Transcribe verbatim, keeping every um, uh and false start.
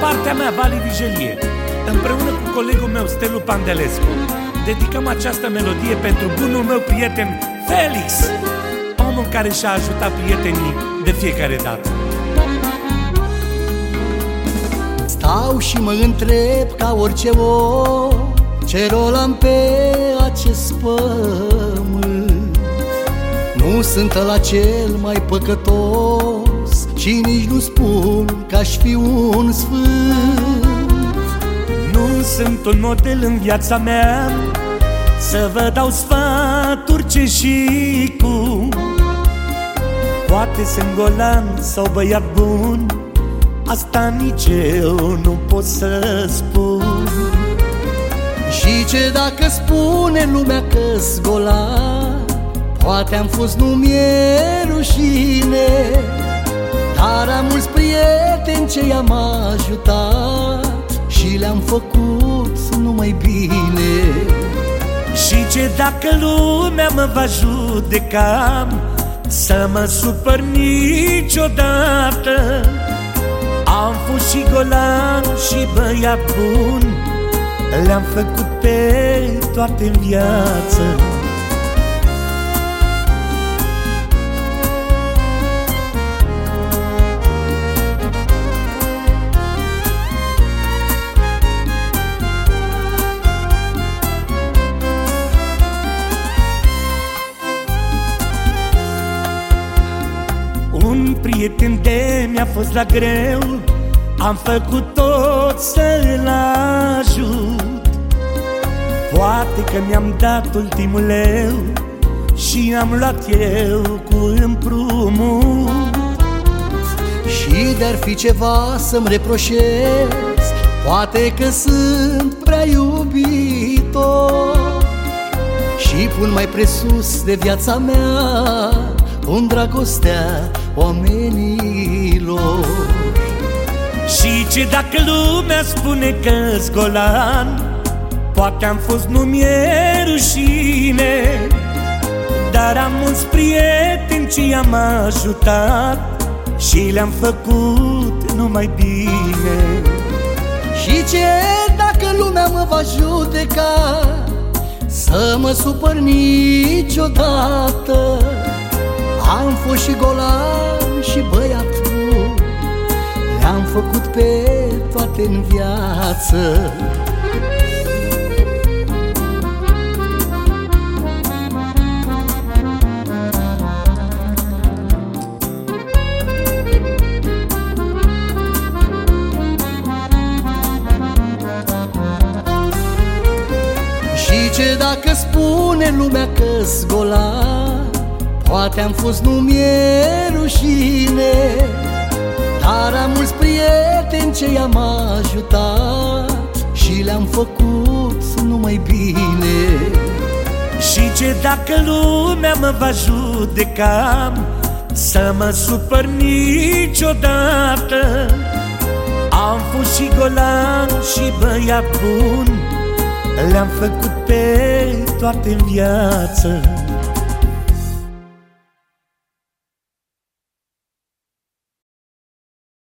partea mea, Vali Vigelie, împreună cu colegul meu, Stelu Pandelescu, dedicăm această melodie pentru bunul meu prieten, Felix, omul care și-a ajutat prietenii de fiecare dată. Stau și mă întreb ca orice om, ce rol am pe acest pământ. Nu sunt ăla cel mai păcătos și nici nu spun că aș fi un sfânt. Nu sunt un model în viața mea să vă dau sfaturi ce și cum. Poate sunt golan sau băiat bun, asta nici eu nu pot să spun. Și ce dacă spune lumea că-s golan, poate am fost, nu mi-e rușine, dar am mulți prieteni ce i-am ajutat și le-am făcut numai bine. Și ce dacă lumea mă va judeca, să mă supăr niciodată. Am fost și golan și băiat bun, le-am făcut pe toate în viață. Un prieten de mi-a fost la greu, am făcut tot să-l ajut. Poate că mi-am dat ultimul leu și am luat eu cu împrumut. Și de-ar fi ceva să-mi reproșez, poate că sunt prea iubitor și pun mai presus de viața mea în dragostea oamenilor. Și ce dacă lumea spune că-s golan, poate am fost, nu mi-e rușine, dar am mulți prieteni ce i-am ajutat și le-am făcut numai bine. Și ce dacă lumea mă va judeca, să mă supăr niciodată. Am fost și golan și băiat bun, le-am făcut pe toate în viață. Și ce dacă spune lumea că-s golan, poate am fost, nu mi-e rușine, dar am mulți prieteni ce i-am ajutat și le-am făcut numai bine. Și ce dacă lumea mă va judeca, să mă supăr niciodată. Am fost și golan și băiat bun, le-am făcut pe toate în viață.